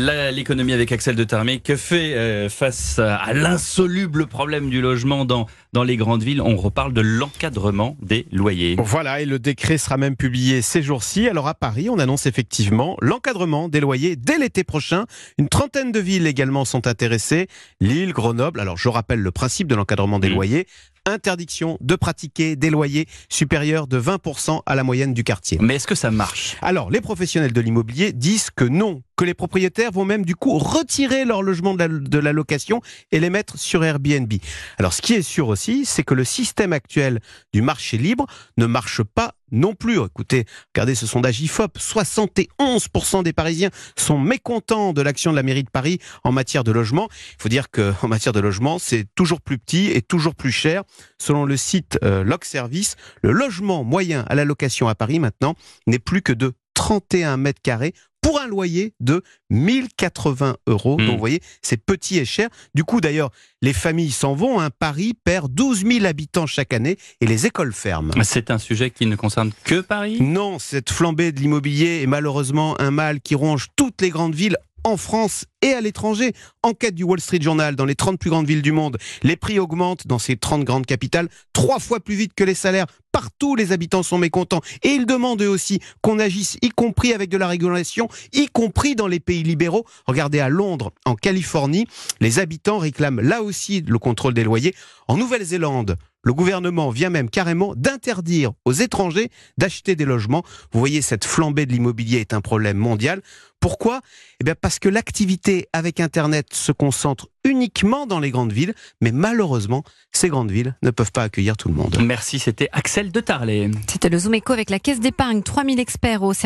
L'économie avec Axel de Tarmé. Que fait face à l'insoluble problème du logement dans les grandes villes? On reparle de l'encadrement des loyers. Voilà, et le décret sera même publié ces jours-ci. Alors à Paris, on annonce effectivement l'encadrement des loyers dès l'été prochain. Une trentaine de villes également sont intéressées. Lille, Grenoble. Alors je rappelle le principe de l'encadrement des loyers. Interdiction de pratiquer des loyers supérieurs de 20% à la moyenne du quartier. Mais est-ce que ça marche? Alors, les professionnels de l'immobilier disent que non, que les propriétaires vont même du coup retirer leur logement de la location et les mettre sur Airbnb. Alors, ce qui est sûr aussi, c'est que le système actuel du marché libre ne marche pas non plus. Écoutez, regardez ce sondage IFOP, 71% des Parisiens sont mécontents de l'action de la mairie de Paris en matière de logement. Il faut dire qu'en matière de logement, c'est toujours plus petit et toujours plus cher. Selon le site Locservice, le logement moyen à la location à Paris maintenant n'est plus que de 31 mètres carrés pour un loyer de 1080 €. Donc vous voyez, c'est petit et cher. Du coup d'ailleurs, les familles s'en vont. Paris perd 12 000 habitants chaque année et les écoles ferment. C'est un sujet qui ne concerne que Paris? Non, cette flambée de l'immobilier est malheureusement un mal qui ronge toutes les grandes villes en France et à l'étranger. Enquête du Wall Street Journal, dans les 30 plus grandes villes du monde, les prix augmentent dans ces 30 grandes capitales 3 fois plus vite que les salaires. Partout, les habitants sont mécontents. Et ils demandent eux aussi qu'on agisse, y compris avec de la régulation, y compris dans les pays libéraux. Regardez à Londres, en Californie, les habitants réclament là aussi le contrôle des loyers. En Nouvelle-Zélande, le gouvernement vient même carrément d'interdire aux étrangers d'acheter des logements. Vous voyez, cette flambée de l'immobilier est un problème mondial. Pourquoi ? Eh bien parce que l'activité avec Internet se concentre uniquement dans les grandes villes, mais malheureusement, ces grandes villes ne peuvent pas accueillir tout le monde. Merci, c'était Axel de Tarlé. C'était le Zoom Eco avec la Caisse d'épargne, 3000 experts au